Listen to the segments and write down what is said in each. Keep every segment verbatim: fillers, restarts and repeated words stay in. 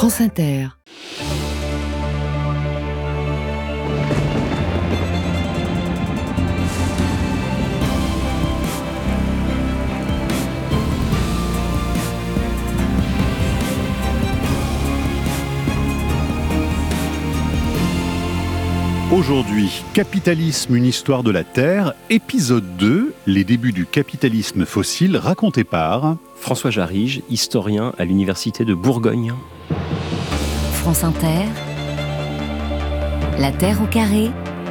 France Inter. Aujourd'hui, Capitalisme, une histoire de la Terre, épisode deux, les débuts du capitalisme fossile racontés par François Jarige, historien à l'Université de Bourgogne. France Inter, La Terre au carré,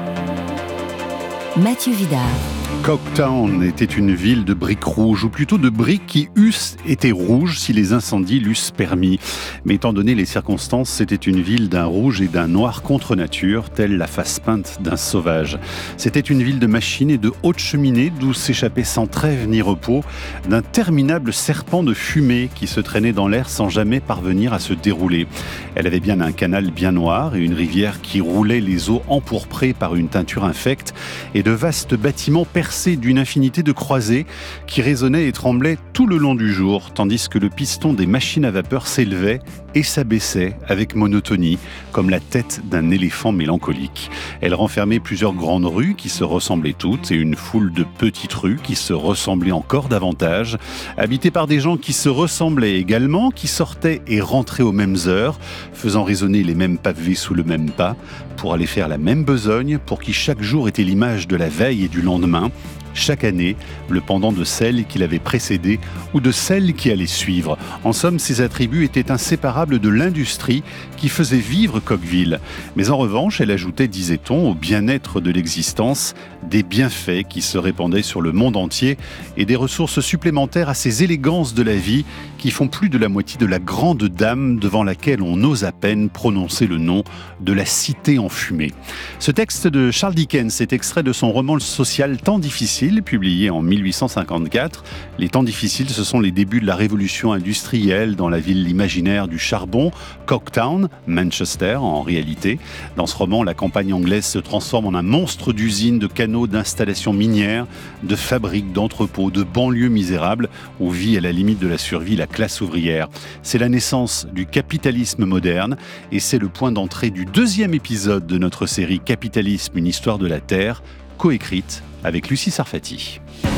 Mathieu Vidard. Coketown était une ville de briques rouges, ou plutôt de briques qui eussent été rouges si les incendies l'eussent permis. Mais étant donné les circonstances, c'était une ville d'un rouge et d'un noir contre nature, telle la face peinte d'un sauvage. C'était une ville de machines et de hautes cheminées, d'où s'échappait sans trêve ni repos d'interminables serpents de fumée qui se traînaient dans l'air sans jamais parvenir à se dérouler. Elle avait bien un canal bien noir et une rivière qui roulait les eaux empourprées par une teinture infecte et de vastes bâtiments percés d'une infinité de croisées qui résonnaient et tremblaient tout le long du jour, tandis que le piston des machines à vapeur s'élevait et s'abaissait avec monotonie, comme la tête d'un éléphant mélancolique. Elle renfermait plusieurs grandes rues qui se ressemblaient toutes et une foule de petites rues qui se ressemblaient encore davantage, habitées par des gens qui se ressemblaient également, qui sortaient et rentraient aux mêmes heures, faisant résonner les mêmes pavés sous le même pas, pour aller faire la même besogne, pour qui chaque jour était l'image de la veille et du lendemain, chaque année, le pendant de celle qui l'avait précédée ou de celle qui allait suivre. En somme, ces attributs étaient inséparables de l'industrie qui faisait vivre Coqueville. Mais en revanche, elle ajoutait, disait-on, au bien-être de l'existence, des bienfaits qui se répandaient sur le monde entier et des ressources supplémentaires à ces élégances de la vie qui font plus de la moitié de la grande dame devant laquelle on ose à peine prononcer le nom de la cité enfumée. Ce texte de Charles Dickens est extrait de son roman social Temps difficile, publié en mille huit cent cinquante-quatre. Les temps difficiles, ce sont les débuts de la révolution industrielle dans la ville imaginaire du charbon, Coketown, Manchester en réalité. Dans ce roman, la campagne anglaise se transforme en un monstre d'usines, de canaux, d'installations minières, de fabriques, d'entrepôts, de banlieues misérables où vit à la limite de la survie la classe ouvrière. C'est la naissance du capitalisme moderne et c'est le point d'entrée du deuxième épisode de notre série Capitalisme, une histoire de la Terre, coécrite avec Lucie Sarfati.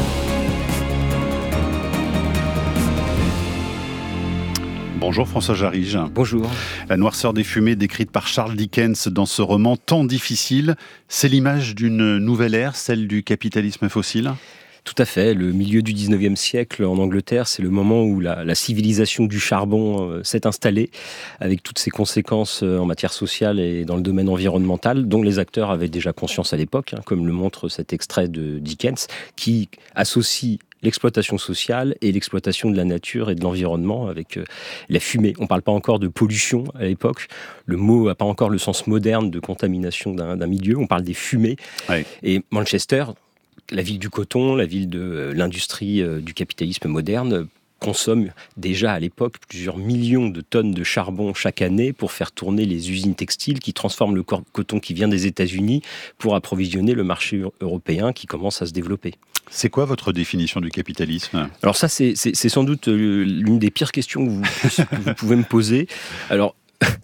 Bonjour François Jarige. Bonjour. La noirceur des fumées décrite par Charles Dickens dans ce roman Temps difficile, c'est l'image d'une nouvelle ère, celle du capitalisme fossile ? Tout à fait. Le milieu du dix-neuvième siècle en Angleterre, c'est le moment où la, la civilisation du charbon euh, s'est installée, avec toutes ses conséquences euh, en matière sociale et dans le domaine environnemental, dont les acteurs avaient déjà conscience à l'époque, hein, comme le montre cet extrait de Dickens, qui associe l'exploitation sociale et l'exploitation de la nature et de l'environnement avec euh, la fumée. On ne parle pas encore de pollution à l'époque. Le mot n'a pas encore le sens moderne de contamination d'un, d'un milieu. On parle des fumées. Ouais. Et Manchester, la ville du coton, la ville de euh, l'industrie euh, du capitalisme moderne, consomme déjà à l'époque plusieurs millions de tonnes de charbon chaque année pour faire tourner les usines textiles qui transforment le coton qui vient des États-Unis pour approvisionner le marché européen qui commence à se développer. C'est quoi votre définition du capitalisme ? Alors ça, c'est, c'est, c'est sans doute l'une des pires questions que vous, que vous pouvez me poser. Alors...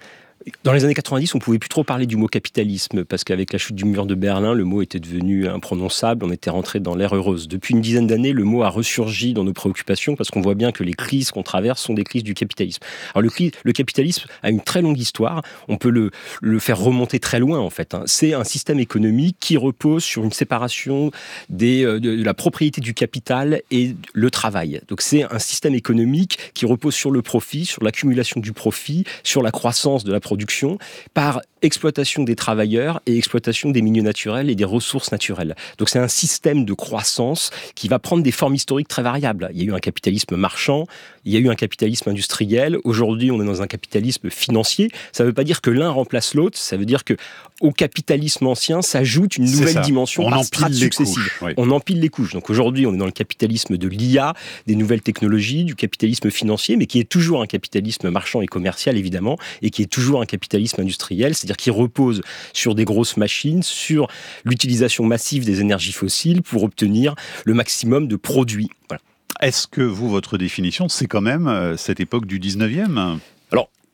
Dans les années quatre-vingt-dix, on ne pouvait plus trop parler du mot capitalisme parce qu'avec la chute du mur de Berlin, le mot était devenu imprononçable, on était rentré dans l'ère heureuse. Depuis une dizaine d'années, le mot a ressurgi dans nos préoccupations parce qu'on voit bien que les crises qu'on traverse sont des crises du capitalisme. Alors le, le capitalisme a une très longue histoire, on peut le, le faire remonter très loin en fait. Hein. C'est un système économique qui repose sur une séparation des, de, de la propriété du capital et le travail. Donc c'est un système économique qui repose sur le profit, sur l'accumulation du profit, sur la croissance de la production par exploitation des travailleurs et exploitation des milieux naturels et des ressources naturelles. Donc c'est un système de croissance qui va prendre des formes historiques très variables. Il y a eu un capitalisme marchand, il y a eu un capitalisme industriel, aujourd'hui on est dans un capitalisme financier. Ça ne veut pas dire que l'un remplace l'autre, ça veut dire que au capitalisme ancien s'ajoute une nouvelle dimension on par strates successives. Oui. On empile les couches. Donc aujourd'hui on est dans le capitalisme de l'I A, des nouvelles technologies, du capitalisme financier, mais qui est toujours un capitalisme marchand et commercial évidemment, et qui est toujours un capitalisme industriel, c'est-à-dire qui repose sur des grosses machines, sur l'utilisation massive des énergies fossiles pour obtenir le maximum de produits. Voilà. Est-ce que vous, votre définition, c'est quand même cette époque du dix-neuvième ? Alors,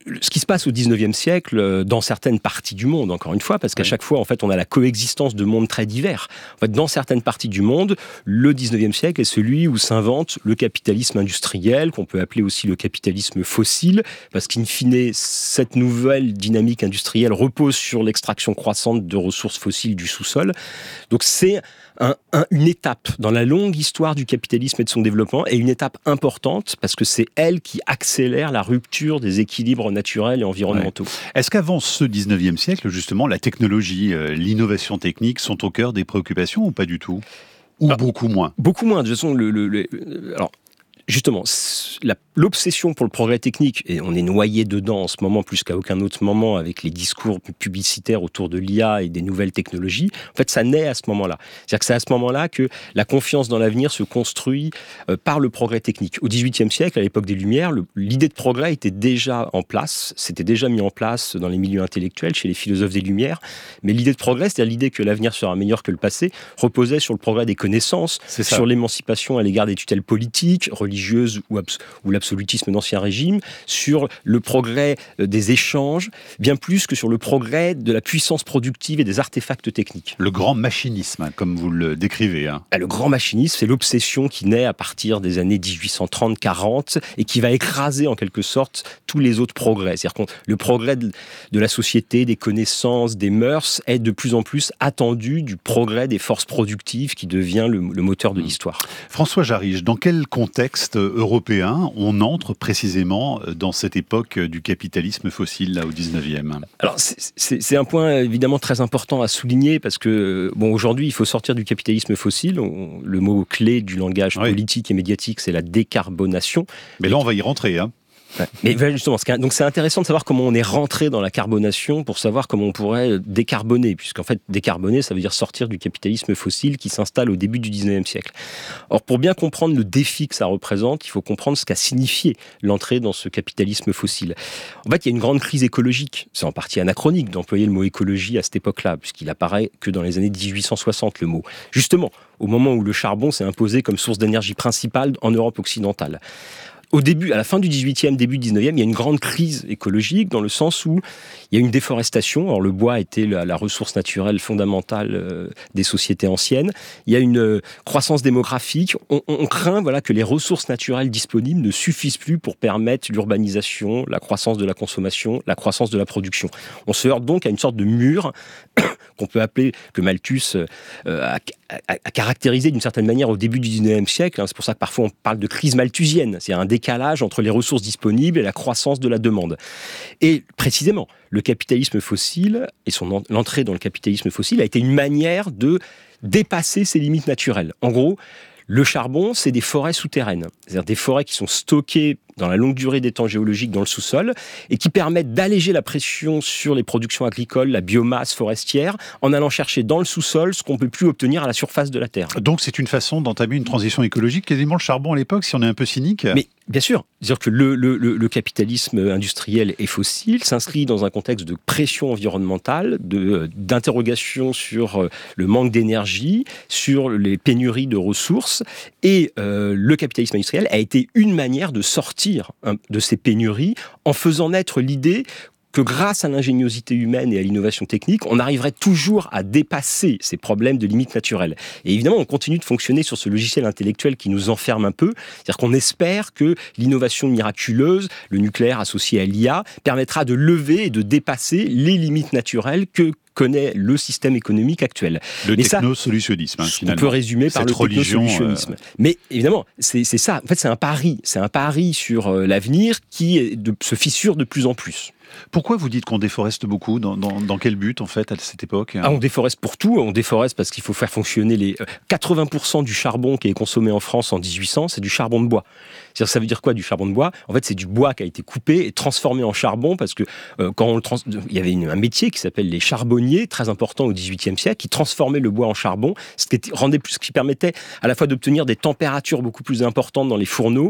ce qui se passe au dix-neuvième siècle, dans certaines parties du monde, encore une fois, parce qu'à oui. chaque fois, en fait, on a la coexistence de mondes très divers. En fait, dans certaines parties du monde, le dix-neuvième siècle est celui où s'invente le capitalisme industriel, qu'on peut appeler aussi le capitalisme fossile, parce qu'in fine, cette nouvelle dynamique industrielle repose sur l'extraction croissante de ressources fossiles du sous-sol. Donc c'est Un, un, une étape dans la longue histoire du capitalisme et de son développement, et une étape importante parce que c'est elle qui accélère la rupture des équilibres naturels et environnementaux. Ouais. Est-ce qu'avant ce dix-neuvième siècle, justement, la technologie, euh, l'innovation technique sont au cœur des préoccupations ou pas du tout ? Ou alors, beaucoup moins ? Beaucoup moins. De toute façon, le, le, le, alors, justement, la, l'obsession pour le progrès technique, et on est noyé dedans en ce moment plus qu'à aucun autre moment avec les discours publicitaires autour de l'I A et des nouvelles technologies, en fait, ça naît à ce moment-là. C'est-à-dire que c'est à ce moment-là que la confiance dans l'avenir se construit euh, par le progrès technique. Au dix-huitième siècle, à l'époque des Lumières, le, l'idée de progrès était déjà en place, c'était déjà mis en place dans les milieux intellectuels, chez les philosophes des Lumières, mais l'idée de progrès, c'est-à-dire l'idée que l'avenir sera meilleur que le passé, reposait sur le progrès des connaissances, sur l'émancipation à l'égard des tutelles politiques, religieuses ou, abs- ou l'absolutisme d'Ancien Régime, sur le progrès des échanges, bien plus que sur le progrès de la puissance productive et des artefacts techniques. Le grand machinisme, comme vous le décrivez. Hein. Le grand machinisme, c'est l'obsession qui naît à partir des années dix-huit cent trente quarante et qui va écraser en quelque sorte tous les autres progrès. C'est-à-dire que le progrès de, de la société, des connaissances, des mœurs est de plus en plus attendu du progrès des forces productives qui devient le, le moteur de l'histoire. François Jarige, dans quel contexte européen on entre précisément dans cette époque du capitalisme fossile, là, au dix-neuvième ? Alors, c'est, c'est, c'est un point évidemment très important à souligner parce que, bon, aujourd'hui, il faut sortir du capitalisme fossile. On, le mot clé du langage oui. politique et médiatique, c'est la décarbonation. Mais là, on va y rentrer, hein. Ouais. Mais justement, donc c'est intéressant de savoir comment on est rentré dans la carbonation pour savoir comment on pourrait décarboner, puisqu'en fait, décarboner, ça veut dire sortir du capitalisme fossile qui s'installe au début du dix-neuvième siècle. Or, pour bien comprendre le défi que ça représente, il faut comprendre ce qu'a signifié l'entrée dans ce capitalisme fossile. En fait, il y a une grande crise écologique. C'est en partie anachronique d'employer le mot écologie à cette époque-là, puisqu'il apparaît que dans les années dix-huit cent soixante, le mot. Justement, au moment où le charbon s'est imposé comme source d'énergie principale en Europe occidentale. Au début, à la fin du dix-huitième, début du dix-neuvième, il y a une grande crise écologique dans le sens où il y a une déforestation. Alors, le bois était la, la ressource naturelle fondamentale euh, des sociétés anciennes. Il y a une euh, croissance démographique. On, on craint voilà, que les ressources naturelles disponibles ne suffisent plus pour permettre l'urbanisation, la croissance de la consommation, la croissance de la production. On se heurte donc à une sorte de mur qu'on peut appeler, que Malthus euh, a, a, a caractérisé d'une certaine manière au début du dix-neuvième siècle. Hein. C'est pour ça que parfois on parle de crise malthusienne. C'est un décalage entre les ressources disponibles et la croissance de la demande. Et précisément, le capitalisme fossile et son en, l'entrée dans le capitalisme fossile a été une manière de dépasser ses limites naturelles. En gros, le charbon, c'est des forêts souterraines, c'est-à-dire des forêts qui sont stockées dans la longue durée des temps géologiques dans le sous-sol et qui permettent d'alléger la pression sur les productions agricoles, la biomasse forestière, en allant chercher dans le sous-sol ce qu'on ne peut plus obtenir à la surface de la Terre. Donc c'est une façon d'entamer une transition écologique, quasiment le charbon à l'époque, si on est un peu cynique. Mais bien sûr, c'est-à-dire que le, le, le capitalisme industriel et fossile s'inscrit dans un contexte de pression environnementale, de, d'interrogation sur le manque d'énergie, sur les pénuries de ressources, et euh, le capitalisme industriel a été une manière de sortir de ces pénuries en faisant naître l'idée que grâce à l'ingéniosité humaine et à l'innovation technique, on arriverait toujours à dépasser ces problèmes de limites naturelles. Et évidemment, on continue de fonctionner sur ce logiciel intellectuel qui nous enferme un peu, c'est-à-dire qu'on espère que l'innovation miraculeuse, le nucléaire associé à l'I A, permettra de lever et de dépasser les limites naturelles que connaît le système économique actuel. Le technosolutionnisme, hein, finalement. On peut résumer par Cette le technosolutionnisme. Euh... Mais évidemment, c'est, c'est ça. En fait, c'est un pari. C'est un pari sur euh, l'avenir qui est de, se fissure de plus en plus. Pourquoi vous dites qu'on déforeste beaucoup ? Dans, dans, dans quel but, en fait, à cette époque ? Ah, on déforeste pour tout. On déforeste parce qu'il faut faire fonctionner les... quatre-vingts pour cent du charbon qui est consommé en France en dix-huit cents, c'est du charbon de bois. C'est-à-dire, ça veut dire quoi, du charbon de bois ? En fait, c'est du bois qui a été coupé et transformé en charbon parce que euh, quand on le trans... il y avait une, un métier qui s'appelle les charbonniers, très important au dix-huitième siècle, qui transformait le bois en charbon, ce qui, était, rendait plus, ce qui permettait à la fois d'obtenir des températures beaucoup plus importantes dans les fourneaux,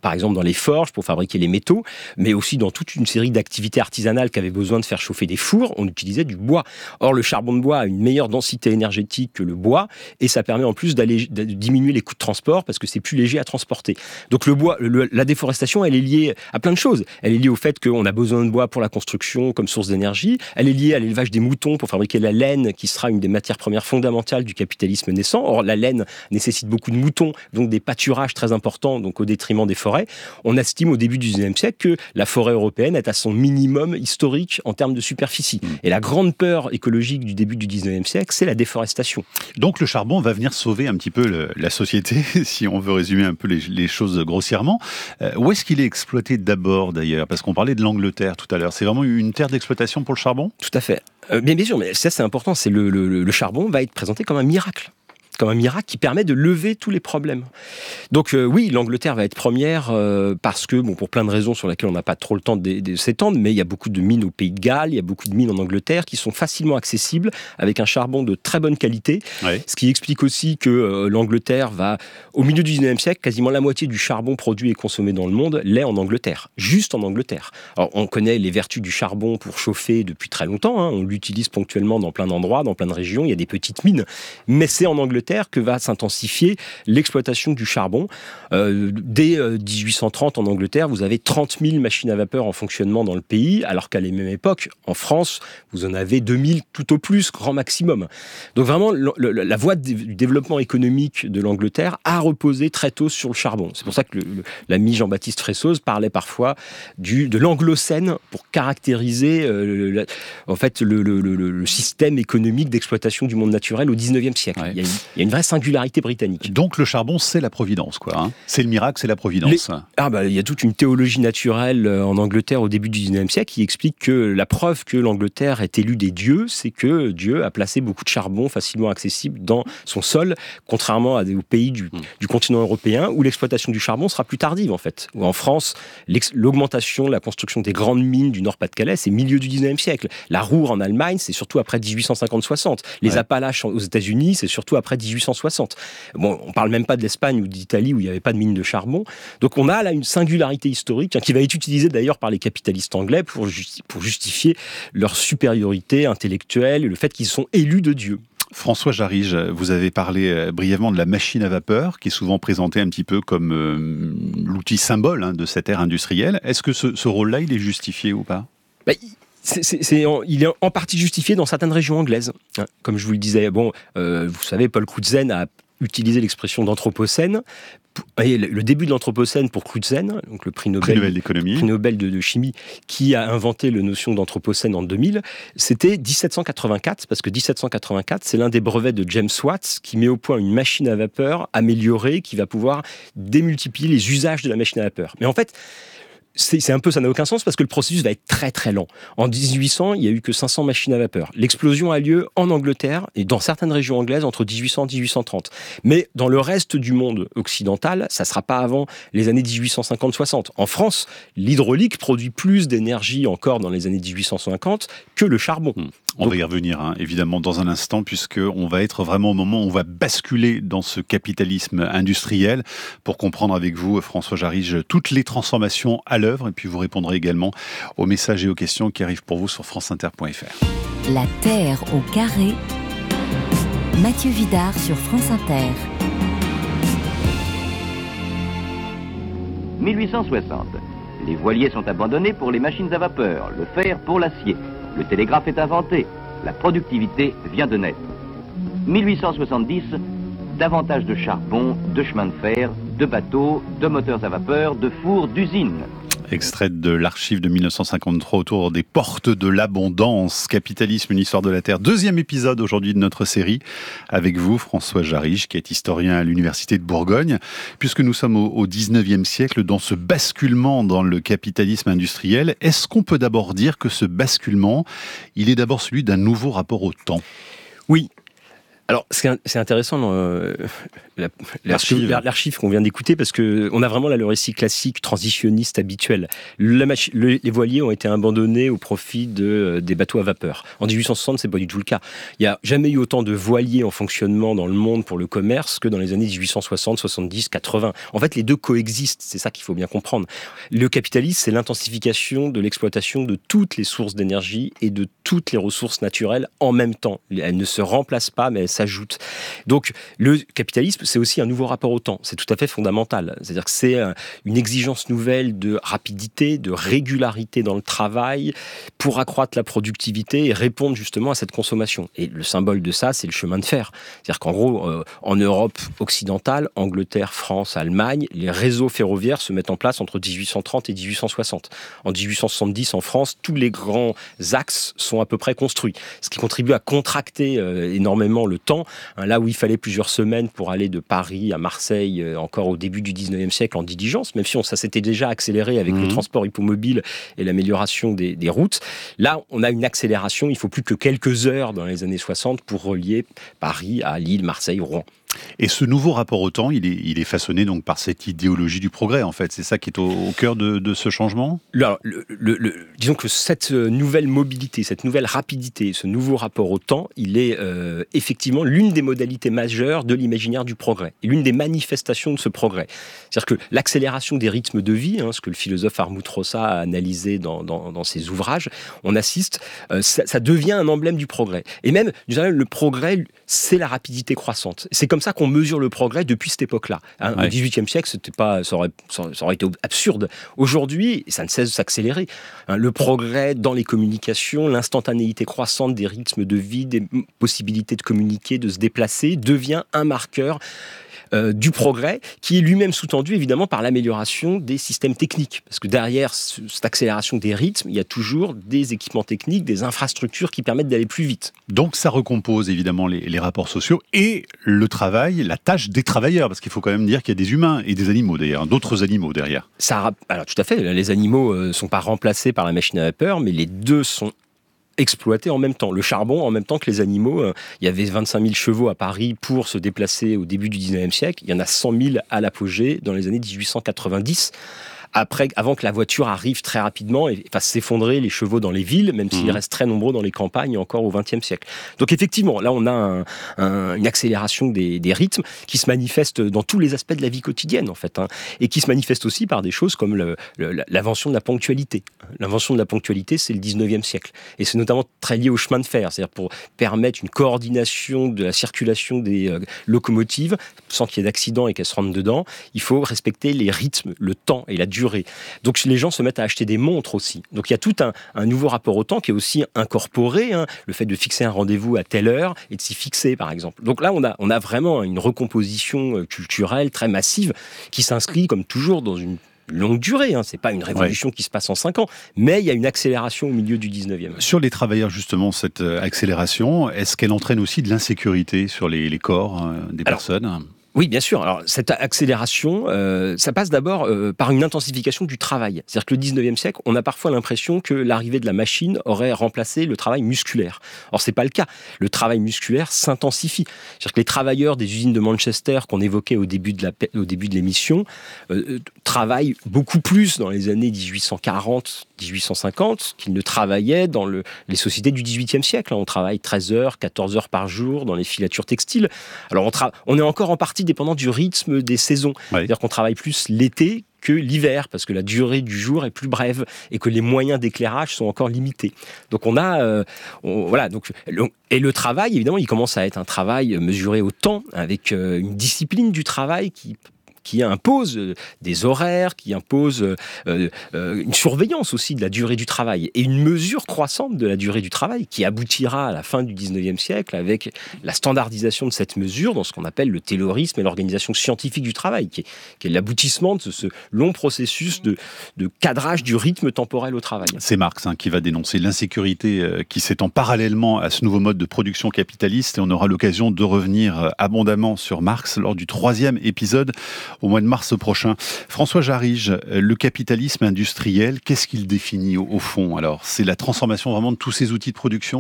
par exemple dans les forges pour fabriquer les métaux, mais aussi dans toute une série d'activités artisanales qui avaient besoin de faire chauffer des fours, on utilisait du bois. Or, le charbon de bois a une meilleure densité énergétique que le bois, et ça permet en plus d'aller, de diminuer les coûts de transport parce que c'est plus léger à transporter. Donc le bois, le, la déforestation, elle est liée à plein de choses. Elle est liée au fait qu'on a besoin de bois pour la construction comme source d'énergie. Elle est liée à l'élevage des moutons pour fabriquer la laine, qui sera une des matières premières fondamentales du capitalisme naissant. Or, la laine nécessite beaucoup de moutons, donc des pâturages très importants, donc au détriment des forêts. On estime au début du dix-neuvième siècle que la forêt européenne est à son minimum historique en termes de superficie. Mmh. Et la grande peur écologique du début du dix-neuvième siècle, c'est la déforestation. Donc le charbon va venir sauver un petit peu le, la société, si on veut résumer un peu les, les choses grossièrement. Euh, où est-ce qu'il est exploité d'abord d'ailleurs ? Parce qu'on parlait de l'Angleterre tout à l'heure. C'est vraiment une terre d'exploitation pour le charbon ? Tout à fait. Euh, bien, bien sûr, mais ça c'est important. C'est le, le, le charbon va être présenté comme un miracle. Comme un miracle qui permet de lever tous les problèmes. Donc euh, oui, l'Angleterre va être première euh, parce que, bon, pour plein de raisons sur lesquelles on n'a pas trop le temps de, de s'étendre, mais il y a beaucoup de mines au Pays de Galles, il y a beaucoup de mines en Angleterre qui sont facilement accessibles avec un charbon de très bonne qualité. Ouais. Ce qui explique aussi que euh, l'Angleterre va, au milieu du dix-neuvième siècle, quasiment la moitié du charbon produit et consommé dans le monde l'est en Angleterre, juste en Angleterre. Alors on connaît les vertus du charbon pour chauffer depuis très longtemps, hein, on l'utilise ponctuellement dans plein d'endroits, dans plein de régions, il y a des petites mines, mais c'est en Angleterre que va s'intensifier l'exploitation du charbon. Euh, dès euh, dix-huit cent trente, en Angleterre, vous avez trente mille machines à vapeur en fonctionnement dans le pays, alors qu'à la même époque, en France, vous en avez deux mille tout au plus, grand maximum. Donc vraiment, le, le, la voie du développement économique de l'Angleterre a reposé très tôt sur le charbon. C'est pour ça que le, le, l'ami Jean-Baptiste Fressoz parlait parfois du, de l'anglocène pour caractériser euh, le, en fait, le, le, le, le système économique d'exploitation du monde naturel au dix-neuvième siècle. Ouais. Il y a une, il y a une vraie singularité britannique. Donc le charbon, c'est la providence, quoi. Hein. C'est le miracle, c'est la providence. Les... Ah bah, il y a toute une théologie naturelle en Angleterre au début du dix-neuvième siècle qui explique que la preuve que l'Angleterre est élue des dieux, c'est que Dieu a placé beaucoup de charbon facilement accessible dans son sol, contrairement à des, aux pays du, mmh. du continent européen où l'exploitation du charbon sera plus tardive en fait. Ou en France, l'augmentation, la construction des grandes mines du Nord-Pas-de-Calais, c'est milieu du dix-neuvième siècle. La Ruhr en Allemagne, c'est surtout après dix-huit cent cinquante soixante. Les ouais. Appalaches aux États-Unis, c'est surtout après dix-huit cent soixante. Bon, on parle même pas de l'Espagne ou d'Italie où il n'y avait pas de mine de charbon. Donc on a là une singularité historique hein, qui va être utilisée d'ailleurs par les capitalistes anglais pour, justi- pour justifier leur supériorité intellectuelle et le fait qu'ils sont élus de Dieu. François Jarige, vous avez parlé brièvement de la machine à vapeur, qui est souvent présentée un petit peu comme euh, l'outil symbole hein, de cette ère industrielle. Est-ce que ce, ce rôle-là, il est justifié ou pas ? bah, C'est, c'est, c'est en, il est en partie justifié dans certaines régions anglaises. Hein, comme je vous le disais, bon, euh, vous savez, Paul Crutzen a utilisé l'expression d'anthropocène. Et le début de l'anthropocène pour Crutzen, donc le prix Nobel, prix Nobel d'économie, prix Nobel de, de chimie, qui a inventé la notion d'anthropocène en deux mille, c'était dix-sept cent quatre-vingt-quatre, parce que dix-sept cent quatre-vingt-quatre, c'est l'un des brevets de James Watt qui met au point une machine à vapeur améliorée qui va pouvoir démultiplier les usages de la machine à vapeur. Mais en fait, C'est, c'est un peu, ça n'a aucun sens parce que le processus va être très très lent. En dix-huit cents, il n'y a eu que cinq cents machines à vapeur. L'explosion a lieu en Angleterre et dans certaines régions anglaises entre dix-huit cents et dix-huit cent trente. Mais dans le reste du monde occidental, ça ne sera pas avant les années dix-huit cent cinquante soixante. En France, l'hydraulique produit plus d'énergie encore dans les années dix-huit cent cinquante que le charbon. Mmh. On Donc, va y revenir, hein, évidemment, dans un instant, puisqu'on va être vraiment au moment où on va basculer dans ce capitalisme industriel pour comprendre avec vous, François Jarige, toutes les transformations à l'œuvre. Et puis vous répondrez également aux messages et aux questions qui arrivent pour vous sur france inter point f r. La Terre au carré. Mathieu Vidard sur France Inter. mille huit cent soixante. Les voiliers sont abandonnés pour les machines à vapeur, le fer pour l'acier. Le télégraphe est inventé, la productivité vient de naître. mille huit cent soixante-dix, davantage de charbon, de chemins de fer, de bateaux, de moteurs à vapeur, de fours, d'usines. Extrait de l'archive de mille neuf cent cinquante-trois autour des portes de l'abondance, capitalisme, une histoire de la Terre. Deuxième épisode aujourd'hui de notre série avec vous, François Jarige, qui est historien à l'Université de Bourgogne. Puisque nous sommes au, au dix-neuvième siècle, dans ce basculement dans le capitalisme industriel, est-ce qu'on peut d'abord dire que ce basculement, il est d'abord celui d'un nouveau rapport au temps ? Oui. Alors, c'est intéressant dans euh, la, l'archive. l'archive qu'on vient d'écouter, parce qu'on a vraiment là le récit classique, transitionniste, habituel. La machi- le, les voiliers ont été abandonnés au profit de, des bateaux à vapeur. En dix-huit cent soixante, c'est pas du tout le cas. Il n'y a jamais eu autant de voiliers en fonctionnement dans le monde pour le commerce que dans les années dix-huit cent soixante, soixante-dix, quatre-vingts. En fait, les deux coexistent, c'est ça qu'il faut bien comprendre. Le capitalisme, c'est l'intensification de l'exploitation de toutes les sources d'énergie et de toutes les ressources naturelles en même temps. Elles ne se remplacent pas, mais elles s'ajoutent. Donc, le capitalisme, c'est aussi un nouveau rapport au temps. C'est tout à fait fondamental. C'est-à-dire que c'est une exigence nouvelle de rapidité, de régularité dans le travail pour accroître la productivité et répondre justement à cette consommation. Et le symbole de ça, c'est le chemin de fer. C'est-à-dire qu'en gros, euh, en Europe occidentale, Angleterre, France, Allemagne, les réseaux ferroviaires se mettent en place entre dix-huit cent trente et dix-huit cent soixante. En dix-huit cent soixante-dix, en France, tous les grands axes sont à peu près construits. Ce qui contribue à contracter euh, énormément le temps. Hein, là où il fallait plusieurs semaines pour aller de Paris à Marseille, euh, encore au début du dix-neuvième siècle en diligence, même si on, ça s'était déjà accéléré avec mmh. le transport hippomobile et l'amélioration des, des routes. Là, on a une accélération. Il ne faut plus que quelques heures dans les années soixante pour relier Paris à Lille, Marseille, Rouen. Et ce nouveau rapport au temps, il est, il est façonné donc par cette idéologie du progrès, en fait. C'est ça qui est au, au cœur de, de ce changement ? Alors, le, le, le, disons que cette nouvelle mobilité, cette nouvelle rapidité, ce nouveau rapport au temps, il est euh, effectivement l'une des modalités majeures de l'imaginaire du progrès, et l'une des manifestations de ce progrès. C'est-à-dire que l'accélération des rythmes de vie, hein, ce que le philosophe Hartmut Rosa a analysé dans, dans, dans ses ouvrages, on assiste, euh, ça, ça devient un emblème du progrès. Et même, le progrès, c'est la rapidité croissante. C'est comme ça qu'on mesure le progrès depuis cette époque-là. Hein, ouais. Au dix-huitième siècle, c'était pas, ça aurait, ça aurait été absurde. Aujourd'hui, ça ne cesse de s'accélérer. Hein, le progrès dans les communications, l'instantanéité croissante des rythmes de vie, des possibilités de communiquer, de se déplacer, devient un marqueur Euh, du progrès, qui est lui-même sous-tendu évidemment par l'amélioration des systèmes techniques. Parce que derrière ce, cette accélération des rythmes, il y a toujours des équipements techniques, des infrastructures qui permettent d'aller plus vite. Donc ça recompose évidemment les, les rapports sociaux et le travail, la tâche des travailleurs, parce qu'il faut quand même dire qu'il y a des humains et des animaux d'ailleurs, d'autres animaux derrière. Ça, alors tout à fait, les animaux ne euh, sont pas remplacés par la machine à vapeur, mais les deux sont exploiter en même temps. Le charbon, en même temps que les animaux. Euh, il y avait vingt-cinq mille chevaux à Paris pour se déplacer au début du dix-neuvième siècle. Il y en a cent mille à l'apogée dans les années dix-huit cent quatre-vingt-dix. Après, avant que la voiture arrive très rapidement et fasse s'effondrer les chevaux dans les villes, même s'ils mmh. restent très nombreux dans les campagnes encore au vingtième siècle. Donc effectivement, là on a un, un, une accélération des, des rythmes qui se manifeste dans tous les aspects de la vie quotidienne en fait, hein, et qui se manifeste aussi par des choses comme le, le, l'invention de la ponctualité. L'invention de la ponctualité, c'est le dix-neuvième siècle, et c'est notamment très lié au chemin de fer, c'est-à-dire pour permettre une coordination de la circulation des euh, locomotives sans qu'il y ait d'accident et qu'elles se rentrent dedans. Il faut respecter les rythmes, le temps et la durée. Donc les gens se mettent à acheter des montres aussi. Donc il y a tout un, un nouveau rapport au temps qui est aussi incorporé, hein, le fait de fixer un rendez-vous à telle heure et de s'y fixer par exemple. Donc là on a, on a vraiment une recomposition culturelle très massive qui s'inscrit comme toujours dans une longue durée, hein. C'est pas une révolution ouais. qui se passe en cinq ans, mais il y a une accélération au milieu du dix-neuvième. Sur les travailleurs, justement, cette accélération, est-ce qu'elle entraîne aussi de l'insécurité sur les, les corps euh, des Alors, personnes ? Oui, bien sûr. Alors, cette accélération, euh, ça passe d'abord euh, par une intensification du travail. C'est-à-dire que le dix-neuvième siècle, on a parfois l'impression que l'arrivée de la machine aurait remplacé le travail musculaire. Or, c'est pas le cas. Le travail musculaire s'intensifie. C'est-à-dire que les travailleurs des usines de Manchester qu'on évoquait au début de, la, au début de l'émission euh, travaillent beaucoup plus dans les années dix-huit cent quarante, dix-huit cent cinquante qu'ils ne travaillaient dans le, les sociétés du dix-huitième siècle. On travaille treize heures, quatorze heures par jour dans les filatures textiles. Alors, on, tra- on est encore en partie dépendant du rythme des saisons. Ouais. C'est-à-dire qu'on travaille plus l'été que l'hiver, parce que la durée du jour est plus brève et que les moyens d'éclairage sont encore limités. Donc on a... Euh, on, voilà, donc, le, et le travail, évidemment, il commence à être un travail mesuré au temps, avec euh, une discipline du travail qui... qui impose des horaires, qui impose euh, euh, une surveillance aussi de la durée du travail et une mesure croissante de la durée du travail qui aboutira à la fin du dix-neuvième siècle avec la standardisation de cette mesure dans ce qu'on appelle le taylorisme et l'organisation scientifique du travail, qui est, qui est l'aboutissement de ce, ce long processus de, de cadrage du rythme temporel au travail. C'est Marx hein, qui va dénoncer l'insécurité euh, qui s'étend parallèlement à ce nouveau mode de production capitaliste, et on aura l'occasion de revenir abondamment sur Marx lors du troisième épisode au mois de mars prochain. François Jarige, le capitalisme industriel, qu'est-ce qu'il définit au, au fond ? Alors, c'est la transformation vraiment de tous ces outils de production ?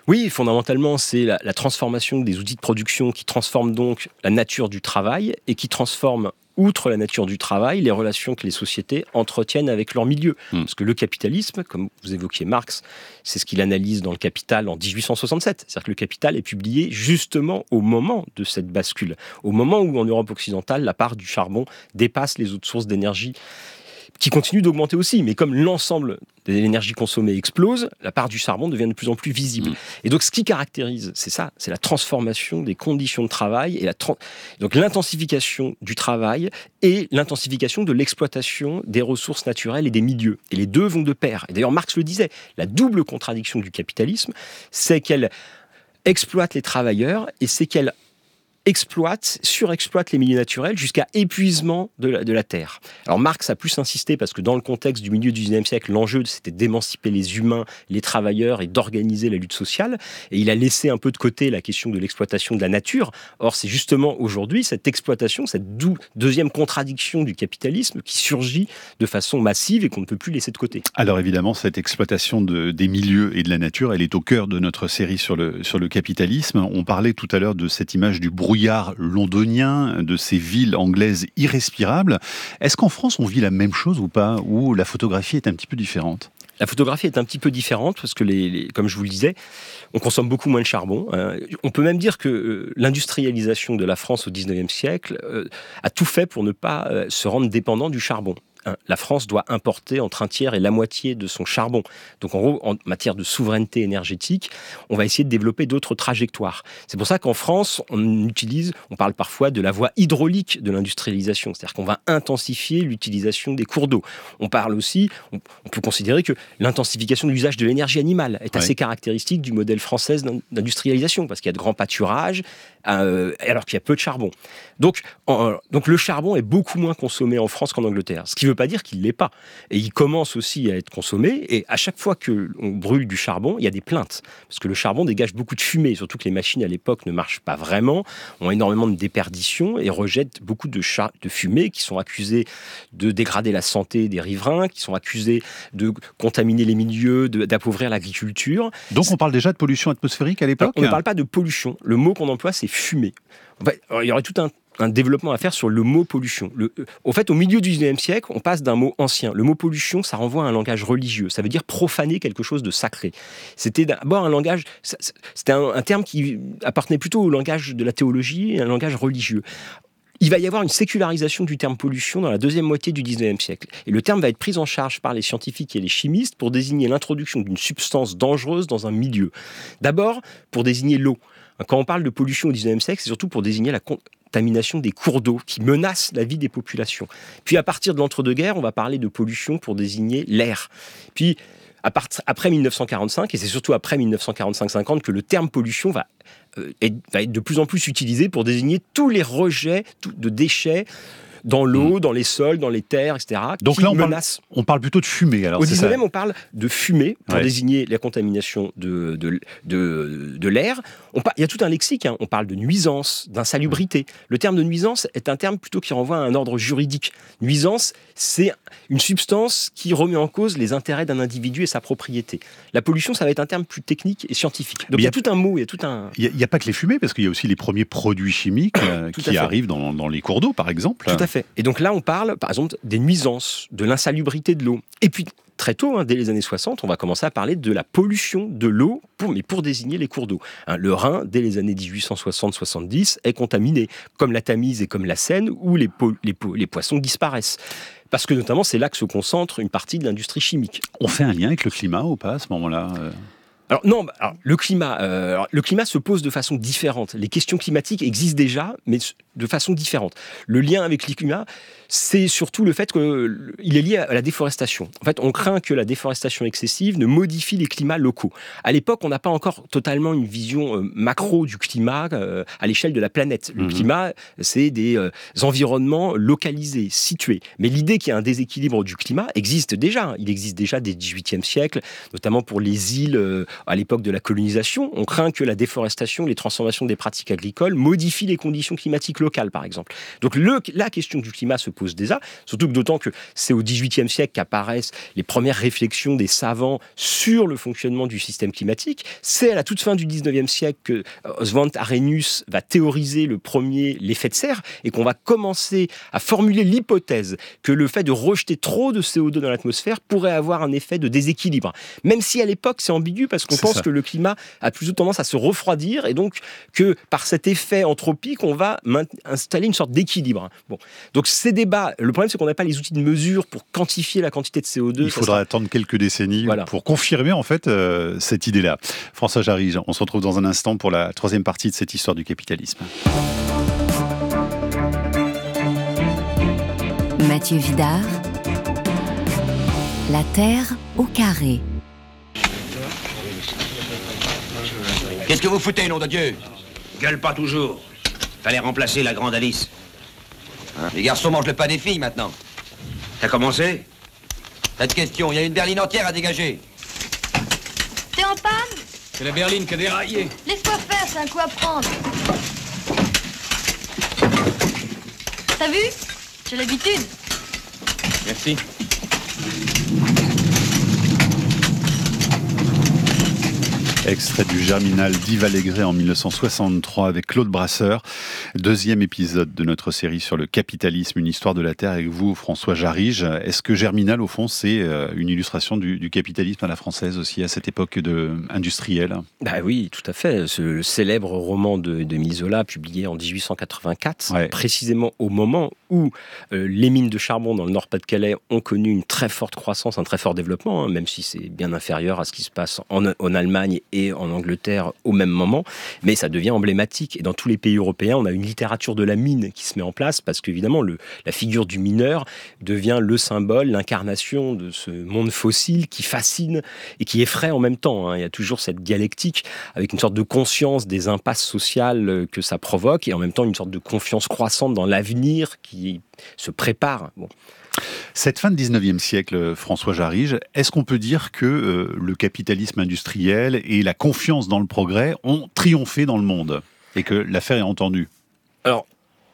Oui, fondamentalement, c'est la, la transformation des outils de production qui transforment donc la nature du travail et qui transforment, outre la nature du travail, les relations que les sociétés entretiennent avec leur milieu. Mmh. Parce que le capitalisme, comme vous évoquiez Marx, c'est ce qu'il analyse dans le Capital en dix-huit cent soixante-sept. C'est-à-dire que le Capital est publié justement au moment de cette bascule, au moment où en Europe occidentale, la part du charbon dépasse les autres sources d'énergie, qui continue d'augmenter aussi, mais comme l'ensemble de l'énergie consommée explose, la part du charbon devient de plus en plus visible. Mmh. Et donc, ce qui caractérise, c'est ça, c'est la transformation des conditions de travail, et la tra- donc l'intensification du travail et l'intensification de l'exploitation des ressources naturelles et des milieux. Et les deux vont de pair. Et d'ailleurs, Marx le disait, la double contradiction du capitalisme, c'est qu'elle exploite les travailleurs et c'est qu'elle exploite, surexploite les milieux naturels jusqu'à épuisement de la, de la terre. Alors Marx a plus insisté parce que dans le contexte du milieu du dix-neuvième siècle, l'enjeu c'était d'émanciper les humains, les travailleurs et d'organiser la lutte sociale. Et il a laissé un peu de côté la question de l'exploitation de la nature. Or c'est justement aujourd'hui cette exploitation, cette dou- deuxième contradiction du capitalisme qui surgit de façon massive et qu'on ne peut plus laisser de côté. Alors évidemment, cette exploitation de, des milieux et de la nature, elle est au cœur de notre série sur le, sur le capitalisme. On parlait tout à l'heure de cette image du brouillard londonien, de ces villes anglaises irrespirables. Est-ce qu'en France, on vit la même chose ou pas, ou la photographie est un petit peu différente ? La photographie est un petit peu différente parce que, les, les, comme je vous le disais, on consomme beaucoup moins de charbon. Hein. On peut même dire que euh, l'industrialisation de la France au dix-neuvième siècle euh, a tout fait pour ne pas euh, se rendre dépendant du charbon. La France doit importer entre un tiers et la moitié de son charbon. Donc en gros, en matière de souveraineté énergétique, on va essayer de développer d'autres trajectoires. C'est pour ça qu'en France, on utilise, on parle parfois de la voie hydraulique de l'industrialisation. C'est-à-dire qu'on va intensifier l'utilisation des cours d'eau. On parle aussi, on, on peut considérer que l'intensification de l'usage de l'énergie animale est assez ouais. caractéristique du modèle français d'industrialisation, parce qu'il y a de grands pâturages, euh, alors qu'il y a peu de charbon. Donc, en, donc le charbon est beaucoup moins consommé en France qu'en Angleterre, ce qui ne veut pas dire qu'il ne l'est pas. Et il commence aussi à être consommé, et à chaque fois qu'on brûle du charbon, il y a des plaintes, parce que le charbon dégage beaucoup de fumée, surtout que les machines à l'époque ne marchent pas vraiment, ont énormément de déperdition et rejettent beaucoup de, char- de fumée, qui sont accusés de dégrader la santé des riverains, qui sont accusés de contaminer les milieux, de, d'appauvrir l'agriculture. Donc on parle déjà de pollution atmosphérique à l'époque ? Alors, on ne parle pas de pollution, le mot qu'on emploie c'est fumée. Enfin, il y aurait tout un un développement à faire sur le mot pollution. Le, euh, au fait, au milieu du dix-neuvième siècle, on passe d'un mot ancien. Le mot pollution, ça renvoie à un langage religieux. Ça veut dire profaner quelque chose de sacré. C'était d'abord un langage, c'était un, un terme qui appartenait plutôt au langage de la théologie et un langage religieux. Il va y avoir une sécularisation du terme pollution dans la deuxième moitié du dix-neuvième siècle. Et le terme va être pris en charge par les scientifiques et les chimistes pour désigner l'introduction d'une substance dangereuse dans un milieu. D'abord, pour désigner l'eau. Quand on parle de pollution au dix-neuvième siècle, c'est surtout pour désigner la contamination des cours d'eau qui menacent la vie des populations. Puis à partir de l'entre-deux-guerres, on va parler de pollution pour désigner l'air. Puis à part, après dix-neuf cent quarante-cinq, et c'est surtout après dix-neuf cent quarante-cinq cinquante que le terme pollution va, euh, être, va être de plus en plus utilisé pour désigner tous les rejets tout, de déchets dans l'eau, mmh. dans les sols, dans les terres, et cetera. Donc qui là, on menacent. Parle, on parle plutôt de fumée. Alors, Au c'est dix-neuvième, ça. on parle de fumée pour ouais. désigner la contamination de, de, de, de l'air. On par, il y a tout un lexique. Hein. On parle de nuisance, d'insalubrité. Le terme de nuisance est un terme plutôt qui renvoie à un ordre juridique. Nuisance, c'est une substance qui remet en cause les intérêts d'un individu et sa propriété. La pollution, ça va être un terme plus technique et scientifique. Donc il y, y a tout un mot, il y a tout un... Il n'y a, a pas que les fumées, parce qu'il y a aussi les premiers produits chimiques euh, qui arrivent dans, dans les cours d'eau, par exemple. Tout à fait. Et donc là, on parle, par exemple, des nuisances, de l'insalubrité de l'eau. Et puis, très tôt, hein, dès les années soixante, on va commencer à parler de la pollution de l'eau, pour, mais pour désigner les cours d'eau. Hein, le Rhin, dès les années dix-huit cent soixante soixante-dix, est contaminé, comme la Tamise et comme la Seine, où les, po- les, po- les poissons disparaissent. Parce que notamment, c'est là que se concentre une partie de l'industrie chimique. On fait un lien avec le climat ou pas à ce moment-là euh... Alors non, alors, le climat, euh, alors, le climat se pose de façon différente. Les questions climatiques existent déjà, mais de façon différente. Le lien avec le climat, c'est surtout le fait qu'il est lié à la déforestation. En fait, on craint que la déforestation excessive ne modifie les climats locaux. À l'époque, on n'a pas encore totalement une vision euh, macro du climat euh, à l'échelle de la planète. Le mmh. climat, c'est des euh, environnements localisés, situés. Mais l'idée qu'il y a un déséquilibre du climat existe déjà. Il existe déjà dès le dix-huitième siècle, notamment pour les îles euh, à l'époque de la colonisation. On craint que la déforestation, les transformations des pratiques agricoles modifient les conditions climatiques locales, par exemple. Donc le, la question du climat se pose déjà, surtout que d'autant que c'est au dix-huitième siècle qu'apparaissent les premières réflexions des savants sur le fonctionnement du système climatique. C'est à la toute fin du dix-neuvième siècle que Svante Arrhenius va théoriser le premier l'effet de serre et qu'on va commencer à formuler l'hypothèse que le fait de rejeter trop de C O deux dans l'atmosphère pourrait avoir un effet de déséquilibre. Même si à l'époque c'est ambigu parce qu'on c'est pense ça. que le climat a plutôt tendance à se refroidir et donc que par cet effet anthropique on va installer une sorte d'équilibre. Bon. Donc ces débats, le problème c'est qu'on n'a pas les outils de mesure pour quantifier la quantité de C O deux. Il faudra sera... attendre quelques décennies voilà. pour confirmer en fait euh, cette idée-là. François Jarige, on se retrouve dans un instant pour la troisième partie de cette histoire du capitalisme. Mathieu Vidard, La Terre au carré. Qu'est-ce que vous foutez, nom de Dieu? Gueule pas toujours. Fallait remplacer la grande Alice. Hein, les garçons mangent le pain des filles maintenant. T'as commencé? Pas de question, il y a une berline entière à dégager. T'es en panne? C'est la berline qui a déraillé. Laisse-toi faire, c'est un coup à prendre. T'as vu? J'ai l'habitude. Merci. Extrait du Germinal d'Yves Allégret en mille neuf cent soixante-trois avec Claude Brasseur. Deuxième épisode de notre série sur le capitalisme, une histoire de la Terre avec vous, François Jarige. Est-ce que Germinal, au fond, c'est une illustration du, du capitalisme à la française aussi, à cette époque de, industrielle? Bah oui, tout à fait. Ce le célèbre roman de, de Émile Zola, publié en dix-huit cent quatre-vingt-quatre, ouais. précisément au moment où euh, les mines de charbon dans le Nord-Pas-de-Calais ont connu une très forte croissance, un très fort développement, hein, même si c'est bien inférieur à ce qui se passe en, en Allemagne et en Angleterre au même moment, mais ça devient emblématique. Et dans tous les pays européens, on a une littérature de la mine qui se met en place, parce qu'évidemment, le, la figure du mineur devient le symbole, l'incarnation de ce monde fossile qui fascine et qui effraie en même temps. Hein. Il y a toujours cette dialectique avec une sorte de conscience des impasses sociales que ça provoque, et en même temps une sorte de confiance croissante dans l'avenir qui se prépare. Bon. Cette fin de dix-neuvième siècle, François Jarige, est-ce qu'on peut dire que euh, le capitalisme industriel et la confiance dans le progrès ont triomphé dans le monde et que l'affaire est entendue? Alors,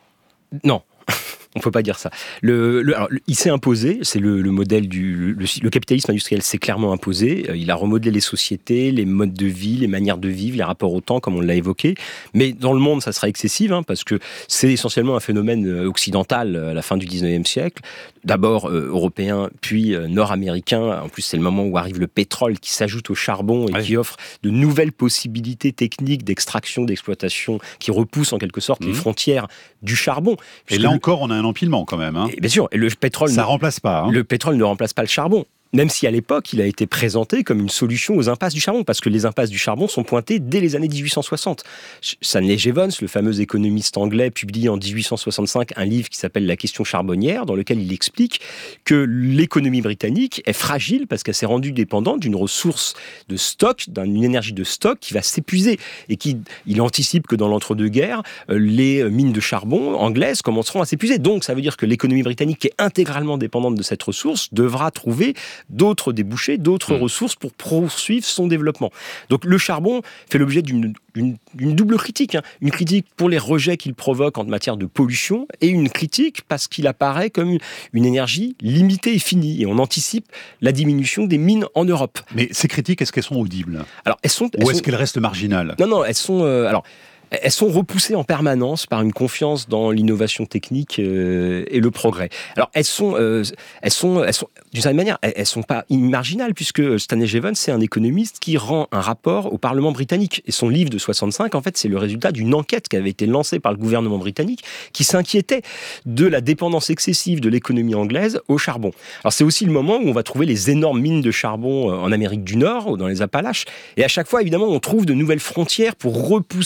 non. On ne peut pas dire ça. Le, le, alors, il s'est imposé, c'est le, le modèle du... Le, le capitalisme industriel s'est clairement imposé. Il a remodelé les sociétés, les modes de vie, les manières de vivre, les rapports au temps, comme on l'a évoqué. Mais dans le monde, ça sera excessif, hein, parce que c'est essentiellement un phénomène occidental à la fin du dix-neuvième siècle. D'abord euh, européen, puis euh, nord-américain. En plus, c'est le moment où arrive le pétrole qui s'ajoute au charbon et ouais. qui offre de nouvelles possibilités techniques d'extraction, d'exploitation, qui repoussent en quelque sorte mmh. les frontières du charbon. Et là le... encore, on a un empilement quand même. Hein. Et bien sûr, et le pétrole ça ne remplace pas. Hein. Le pétrole ne remplace pas le charbon. Même si à l'époque, il a été présenté comme une solution aux impasses du charbon, parce que les impasses du charbon sont pointées dès les années dix-huit cent soixante. Stanley Jevons, le fameux économiste anglais, publie en dix-huit cent soixante-cinq un livre qui s'appelle « La question charbonnière », dans lequel il explique que l'économie britannique est fragile parce qu'elle s'est rendue dépendante d'une ressource de stock, d'une énergie de stock qui va s'épuiser, et qu'il anticipe que dans l'entre-deux-guerres, les mines de charbon anglaises commenceront à s'épuiser. Donc ça veut dire que l'économie britannique, qui est intégralement dépendante de cette ressource, devra trouver d'autres débouchés, d'autres mmh. ressources pour poursuivre son développement. Donc le charbon fait l'objet d'une, d'une, d'une double critique. Hein. Une critique pour les rejets qu'il provoque en matière de pollution, et une critique parce qu'il apparaît comme une, une énergie limitée et finie. Et on anticipe la diminution des mines en Europe. Mais ces critiques, est-ce qu'elles sont audibles? Alors, elles sont, elles Ou est-ce sont... qu'elles restent marginales? Non, non, elles sont... Euh, alors, elles sont repoussées en permanence par une confiance dans l'innovation technique euh, et le progrès. Alors, elles sont, euh, elles sont, elles sont d'une certaine manière, elles, elles sont pas marginales, puisque Stanley Jevons, c'est un économiste qui rend un rapport au Parlement britannique. Et son livre de soixante-cinq, en fait, c'est le résultat d'une enquête qui avait été lancée par le gouvernement britannique, qui s'inquiétait de la dépendance excessive de l'économie anglaise au charbon. Alors, c'est aussi le moment où on va trouver les énormes mines de charbon en Amérique du Nord, ou dans les Appalaches. Et à chaque fois, évidemment, on trouve de nouvelles frontières pour repousser l'échéance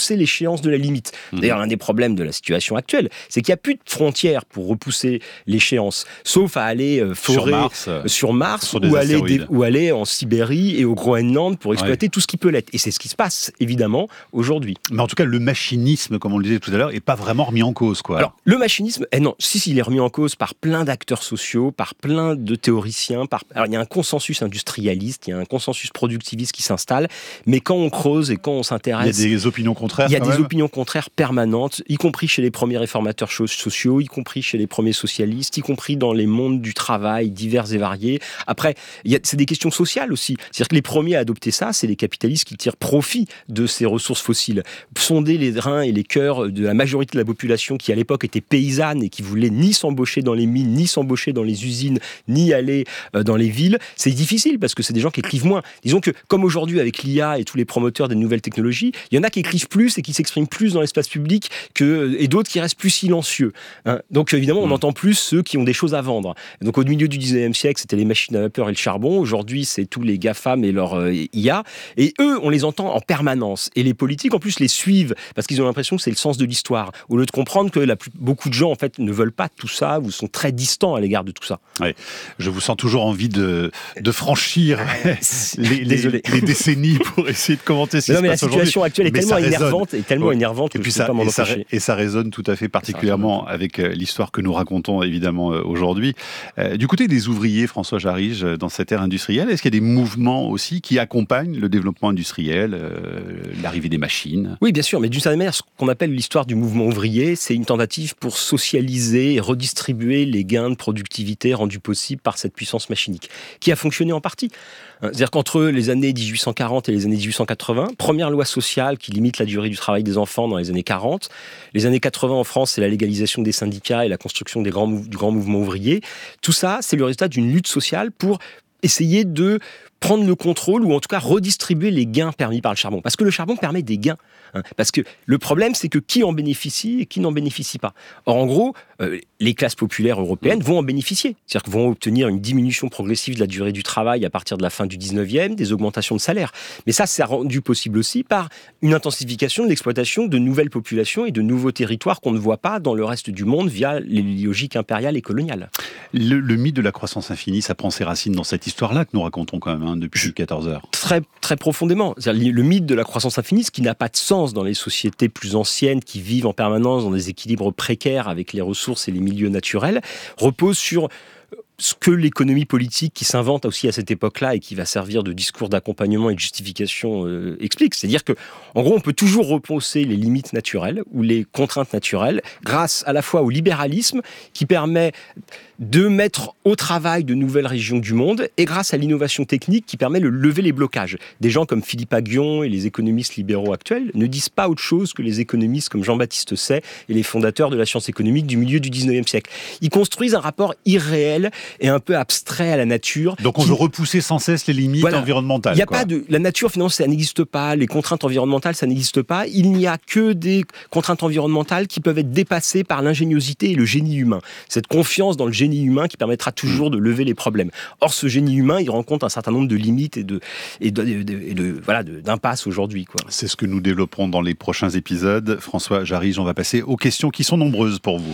l'échéance de la limite. Mmh. D'ailleurs, l'un des problèmes de la situation actuelle, c'est qu'il n'y a plus de frontières pour repousser l'échéance, sauf à aller euh, forer sur Mars, euh, sur Mars ou, aller dé- ou aller en Sibérie et au Groenland pour exploiter ouais. tout ce qui peut l'être. Et c'est ce qui se passe, évidemment, aujourd'hui. Mais en tout cas, le machinisme, comme on le disait tout à l'heure, n'est pas vraiment remis en cause, quoi. Alors, le machinisme, eh non, si, si, il est remis en cause par plein d'acteurs sociaux, par plein de théoriciens. Par... Alors, il y a un consensus industrialiste, il y a un consensus productiviste qui s'installe, mais quand on creuse et quand on s'intéresse... Il y a des opinions contraires, Il y a quand des même. opinions contraires permanentes, y compris chez les premiers réformateurs sociaux, y compris chez les premiers socialistes, y compris dans les mondes du travail divers et variés. Après, il y a, c'est des questions sociales aussi. C'est-à-dire que les premiers à adopter ça, c'est les capitalistes qui tirent profit de ces ressources fossiles. Sonder les reins et les cœurs de la majorité de la population qui, à l'époque, était paysanne et qui voulait ni s'embaucher dans les mines, ni s'embaucher dans les usines, ni aller euh, dans les villes, c'est difficile parce que c'est des gens qui écrivent moins. Disons que, comme aujourd'hui avec l'I A et tous les promoteurs des nouvelles technologies, il y en a qui écrivent plus et qui s'expriment plus dans l'espace public que, et d'autres qui restent plus silencieux. Hein. Donc évidemment, on mmh. entend plus ceux qui ont des choses à vendre. Donc au milieu du dix-neuvième siècle, c'était les machines à vapeur et le charbon. Aujourd'hui, c'est tous les GAFAM et leur euh, I A. Et eux, on les entend en permanence. Et les politiques, en plus, les suivent parce qu'ils ont l'impression que c'est le sens de l'histoire. Au lieu de comprendre que la plus, beaucoup de gens, en fait, ne veulent pas tout ça ou sont très distants à l'égard de tout ça. Ouais. Je vous sens toujours envie de, de franchir les, les, les décennies pour essayer de commenter ce qui non, se mais passe aujourd'hui. La situation actuelle est mais tellement énervante, et tellement ouais. énervante que et puis je ça, peux pas m'en et ça, empêcher. et ça résonne tout à fait particulièrement avec euh, l'histoire que nous racontons évidemment euh, aujourd'hui. Euh, du côté des ouvriers, François Jarige, dans cette ère industrielle, est-ce qu'il y a des mouvements aussi qui accompagnent le développement industriel, euh, l'arrivée des machines ? Oui, bien sûr, mais d'une certaine manière, ce qu'on appelle l'histoire du mouvement ouvrier, c'est une tentative pour socialiser et redistribuer les gains de productivité rendus possibles par cette puissance machinique, qui a fonctionné en partie. C'est-à-dire qu'entre les années dix-huit cent quarante et les années dix-huit cent quatre-vingts, première loi sociale qui limite la durée du travail des enfants dans les années quarante, les années quatre-vingts en France, c'est la légalisation des syndicats et la construction des grands, du grand mouvement ouvrier. Tout ça, c'est le résultat d'une lutte sociale pour essayer de prendre le contrôle ou en tout cas redistribuer les gains permis par le charbon. Parce que le charbon permet des gains. Hein. Parce que le problème, c'est que qui en bénéficie et qui n'en bénéficie pas. Or, en gros, euh, les classes populaires européennes vont en bénéficier. C'est-à-dire qu'elles vont obtenir une diminution progressive de la durée du travail à partir de la fin du dix-neuvième, des augmentations de salaire. Mais ça, c'est rendu possible aussi par une intensification de l'exploitation de nouvelles populations et de nouveaux territoires qu'on ne voit pas dans le reste du monde via les logiques impériales et coloniales. Le, le mythe de la croissance infinie, ça prend ses racines dans cette histoire-là que nous racontons quand même hein, depuis quatorze heures. Très, très profondément. C'est-à-dire, le mythe de la croissance infinie, ce qui n'a pas de sens dans les sociétés plus anciennes qui vivent en permanence dans des équilibres précaires avec les ressources et les milieux naturels, repose sur ce que l'économie politique qui s'invente aussi à cette époque-là et qui va servir de discours d'accompagnement et de justification euh, explique. C'est-à-dire que, en gros, on peut toujours repousser les limites naturelles ou les contraintes naturelles grâce à la fois au libéralisme qui permet de mettre au travail de nouvelles régions du monde et grâce à l'innovation technique qui permet de lever les blocages. Des gens comme Philippe Aghion et les économistes libéraux actuels ne disent pas autre chose que les économistes comme Jean-Baptiste Say et les fondateurs de la science économique du milieu du dix-neuvième siècle. Ils construisent un rapport irréel et un peu abstrait à la nature. Donc on qui... veut repousser sans cesse les limites voilà. environnementales. Il n'y a quoi. pas de... La nature, finalement, ça n'existe pas. Les contraintes environnementales, ça n'existe pas. Il n'y a que des contraintes environnementales qui peuvent être dépassées par l'ingéniosité et le génie humain. Cette confiance dans le génie humain qui permettra toujours de lever les problèmes. Or, ce génie humain, il rencontre un certain nombre de limites et de, et de, et de, et de voilà, de, d'impasses aujourd'hui, quoi. C'est ce que nous développerons dans les prochains épisodes. François Jarige, on va passer aux questions qui sont nombreuses pour vous.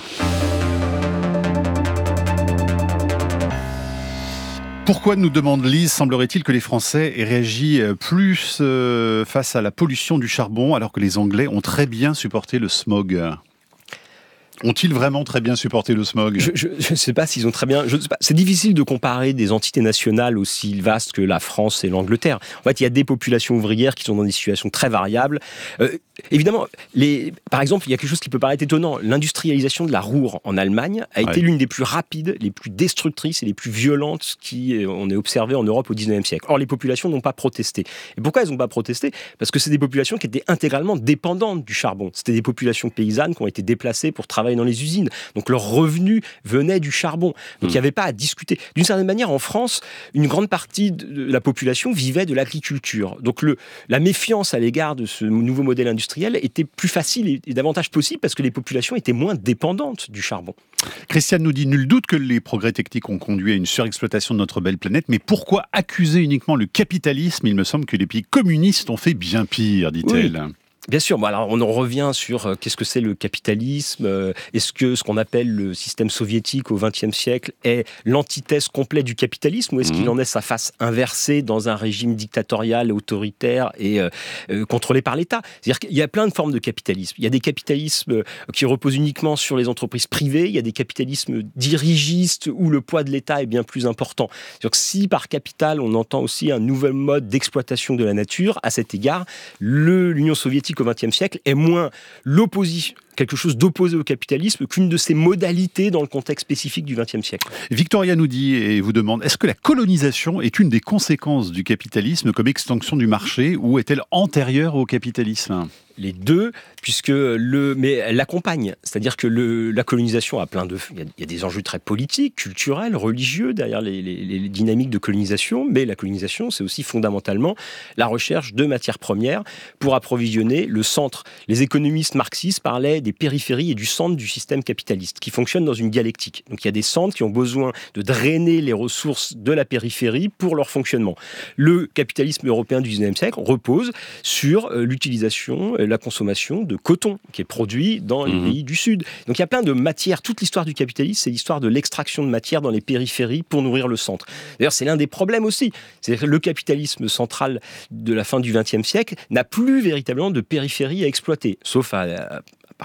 Pourquoi, nous demande Lise, semblerait-il que les Français aient réagi plus euh, face à la pollution du charbon alors que les Anglais ont très bien supporté le smog ? Ont-ils vraiment très bien supporté le smog ? Je ne sais pas s'ils ont très bien... Je sais pas. C'est difficile de comparer des entités nationales aussi vastes que la France et l'Angleterre. En fait, il y a des populations ouvrières qui sont dans des situations très variables. Euh, évidemment, les... par exemple, il y a quelque chose qui peut paraître étonnant. L'industrialisation de la Ruhr en Allemagne a ouais. été l'une des plus rapides, les plus destructrices et les plus violentes qu'on ait observées en Europe au dix-neuvième siècle. Or, les populations n'ont pas protesté. Et pourquoi elles n'ont pas protesté ? Parce que c'est des populations qui étaient intégralement dépendantes du charbon. C'était des populations paysannes qui ont été déplacées pour travailler dans les usines. Donc leurs revenus venaient du charbon. Donc il mmh. n'y avait pas à discuter. D'une certaine manière, en France, une grande partie de la population vivait de l'agriculture. Donc le, la méfiance à l'égard de ce nouveau modèle industriel était plus facile et, et davantage possible parce que les populations étaient moins dépendantes du charbon. Christiane nous dit, nul doute que les progrès techniques ont conduit à une surexploitation de notre belle planète, mais pourquoi accuser uniquement le capitalisme ? Il me semble que les pays communistes ont fait bien pire, dit-elle. Oui. Bien sûr, bon, alors on en revient sur euh, qu'est-ce que c'est le capitalisme, euh, est-ce que ce qu'on appelle le système soviétique au vingtième siècle est l'antithèse complète du capitalisme ou est-ce mmh. qu'il en est sa face inversée dans un régime dictatorial, autoritaire et euh, euh, contrôlé par l'État. C'est-à-dire qu'il y a plein de formes de capitalisme. Il y a des capitalismes qui reposent uniquement sur les entreprises privées, il y a des capitalismes dirigistes où le poids de l'État est bien plus important. C'est-à-dire que si par capital on entend aussi un nouvel mode d'exploitation de la nature, à cet égard, le, l'Union soviétique au vingtième siècle est moins l'opposition, quelque chose d'opposé au capitalisme qu'une de ses modalités dans le contexte spécifique du vingtième siècle. Victoria nous dit et vous demande, est-ce que la colonisation est une des conséquences du capitalisme comme extension du marché ou est-elle antérieure au capitalisme ? Les deux, puisque le, mais elle l'accompagne. C'est-à-dire que le, la colonisation a plein de, il y, a, il y a des enjeux très politiques, culturels, religieux derrière les, les, les dynamiques de colonisation, mais la colonisation, c'est aussi fondamentalement la recherche de matières premières pour approvisionner le centre. Les économistes marxistes parlaient des périphéries et du centre du système capitaliste, qui fonctionne dans une dialectique. Donc il y a des centres qui ont besoin de drainer les ressources de la périphérie pour leur fonctionnement. Le capitalisme européen du dix-neuvième siècle repose sur euh, l'utilisation, euh, la consommation de coton qui est produit dans les mmh. pays du Sud. Donc il y a plein de matières. Toute l'histoire du capitalisme, c'est l'histoire de l'extraction de matières dans les périphéries pour nourrir le centre. D'ailleurs, c'est l'un des problèmes aussi. C'est-à-dire que le capitalisme central de la fin du vingtième siècle n'a plus véritablement de périphérie à exploiter, sauf à, à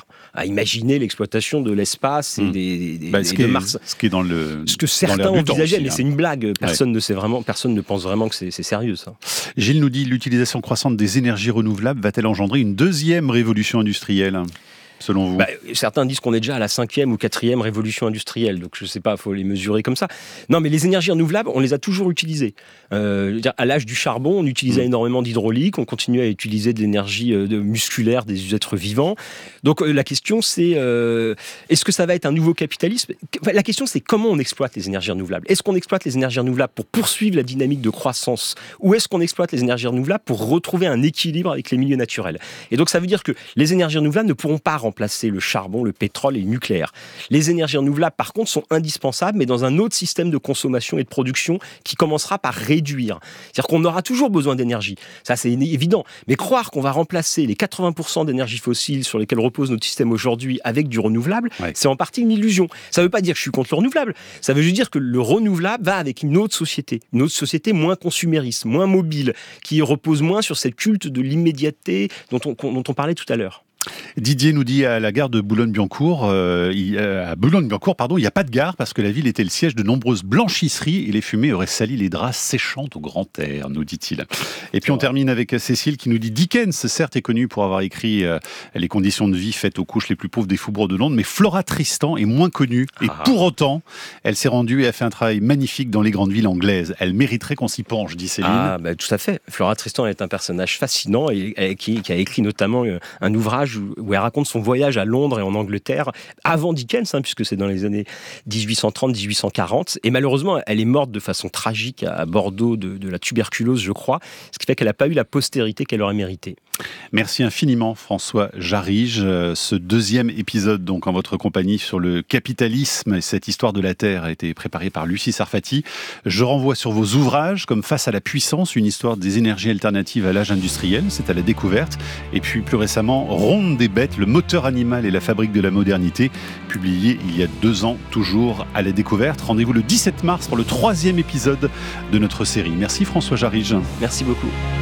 à imaginer l'exploitation de l'espace et mmh. des, des, bah, des, de est, Mars. Ce qui est dans le Ce que certains envisageaient, mais hein. c'est une blague. Personne ouais. ne sait vraiment, personne ne pense vraiment que c'est, c'est sérieux, ça. Gilles nous dit, l'utilisation croissante des énergies renouvelables va-t-elle engendrer une deuxième révolution industrielle ? Selon vous ? Bah, certains disent qu'on est déjà à la cinquième ou quatrième révolution industrielle, donc je ne sais pas, il faut les mesurer comme ça. Non, mais les énergies renouvelables, on les a toujours utilisées. Euh, je veux dire, à l'âge du charbon, on utilisait mmh. énormément d'hydraulique, on continuait à utiliser de l'énergie euh, de musculaire des êtres vivants. Donc euh, la question, c'est euh, est-ce que ça va être un nouveau capitalisme ? La question, c'est comment on exploite les énergies renouvelables ? Est-ce qu'on exploite les énergies renouvelables pour poursuivre la dynamique de croissance ? Ou est-ce qu'on exploite les énergies renouvelables pour retrouver un équilibre avec les milieux naturels ? Et donc ça veut dire que les énergies renouvelables ne pourront pas remplacer le charbon, le pétrole et le nucléaire. Les énergies renouvelables, par contre, sont indispensables, mais dans un autre système de consommation et de production qui commencera par réduire. C'est-à-dire qu'on aura toujours besoin d'énergie. Ça, c'est évident. Mais croire qu'on va remplacer les quatre-vingts pour cent d'énergie fossile sur lesquelles repose notre système aujourd'hui avec du renouvelable, ouais. c'est en partie une illusion. Ça ne veut pas dire que je suis contre le renouvelable. Ça veut juste dire que le renouvelable va avec une autre société. Une autre société moins consumériste, moins mobile, qui repose moins sur cette culte de l'immédiateté dont on, dont on parlait tout à l'heure. Didier nous dit à la gare de Boulogne-Billancourt, euh, il, euh, à Boulogne-Billancourt, pardon, il n'y a pas de gare parce que la ville était le siège de nombreuses blanchisseries et les fumées auraient sali les draps séchant au grand air, nous dit-il. Et puis on termine avec Cécile qui nous dit Dickens, certes, est connu pour avoir écrit euh, les conditions de vie faites aux couches les plus pauvres des faubourgs de Londres, mais Flora Tristan est moins connue et ah. pour autant, elle s'est rendue et a fait un travail magnifique dans les grandes villes anglaises. Elle mériterait qu'on s'y penche, dit Céline. Ah, bah, tout à fait. Flora Tristan est un personnage fascinant et, et qui, qui a écrit notamment un ouvrage où elle raconte son voyage à Londres et en Angleterre avant Dickens, hein, puisque c'est dans les années dix-huit cent trente dix-huit cent quarante. Et malheureusement, elle est morte de façon tragique à Bordeaux de, de la tuberculose, je crois, ce qui fait qu'elle n'a pas eu la postérité qu'elle aurait méritée. Merci infiniment François Jarige. Ce deuxième épisode donc en votre compagnie sur le capitalisme et cette histoire de la Terre a été préparé par Lucie Sarfati. Je renvoie sur vos ouvrages comme Face à la puissance, une histoire des énergies alternatives à l'âge industriel, c'est à la découverte. Et puis plus récemment, Ronde des bêtes, le moteur animal et la fabrique de la modernité, publié il y a deux ans, toujours à la découverte. Rendez-vous le dix-sept mars pour le troisième épisode de notre série. Merci François Jarige. Merci beaucoup.